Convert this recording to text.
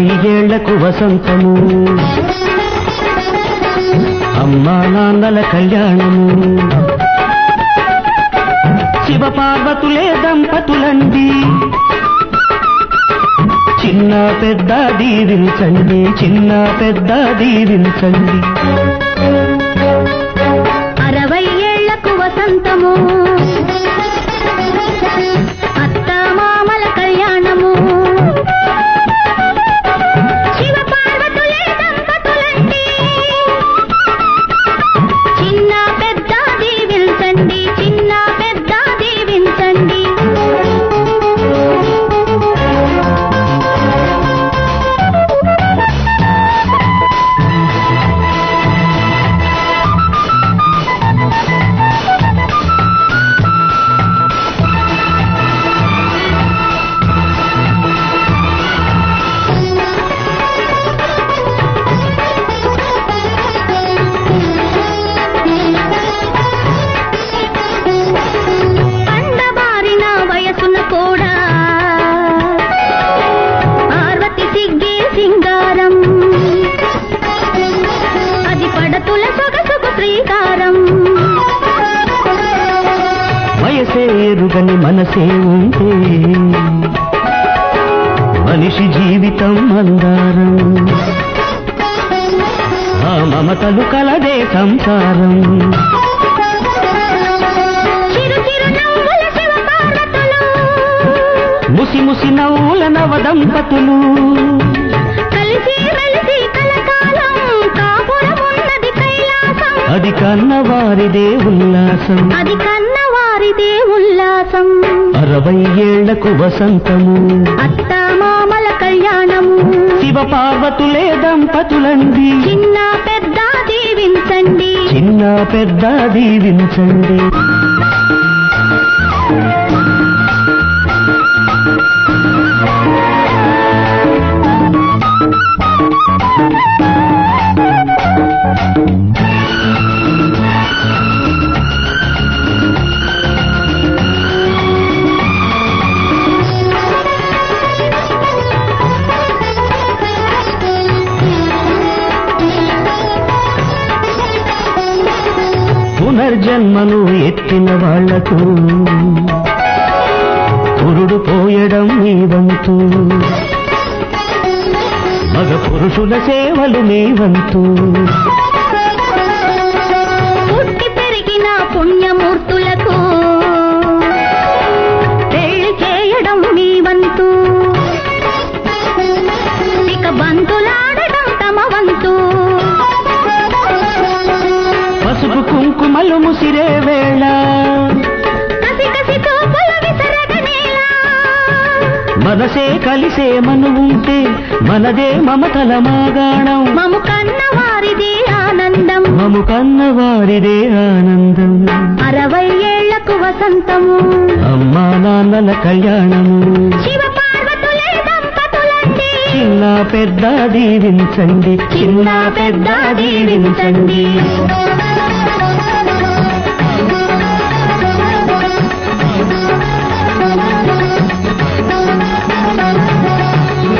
60 ఏళ్లకు వసంతము అమ్మా నాన్నల కళ్యాణము శివ పార్వతులే దంపతులండి చిన్న పెద్ద దీవించండి చిన్న పెద్ద దీవించండి 60 ఏళ్లకు వసంతము అత్త మామల కళ్యాణము శివ పార్వతులే దంపతులండి చిన్న పెద్ద దీవించండి చిన్న పెద్ద దీవించండి ఎరుగని మనసే ఉంటే మనిషి జీవితం మందారం ఆ మమతలు కలదే సంసారం ముసి ముసి నవ్వుల నవ దంపతులు అది కన్నవారిదే ఉల్లాసం అది కన్నవారిదే ఉల్లాసం 60 ఏళ్లకు వసంతము అత్త మామల కళ్యాణము శివ పార్వతులే దంపతులండి చిన్న పెద్ద దీవించండి చిన్న పెద్ద దీవించండి పునర్జన్మను ఎత్తిన వాళ్లకు పురుడు పోయడం మీ వంతు మగ పురుషుల సేవలు మీ వంతు పుట్టి పెరిగిన పుణ్యమూర్తులకు పెళ్లి చేయడం మీ వంతు ఇక బంతులాడడం తమ వంతు పసుపు కుంకుమలు ముసిరే వేళ కసి కసి చూపుల విసరగనేలా మనసే కలిసే మను ఉంటే మనదే మమతల మాగాణం మము కన్నవారిదే ఆనందం మము కన్నవారిదే ఆనందం 60 ఏళ్లకు వసంతము అమ్మా నాన్నల కళ్యాణము శివ పార్వతులే దంపతులండి చిన్న పెద్ద దీవించండి చిన్న పెద్ద దీవించండి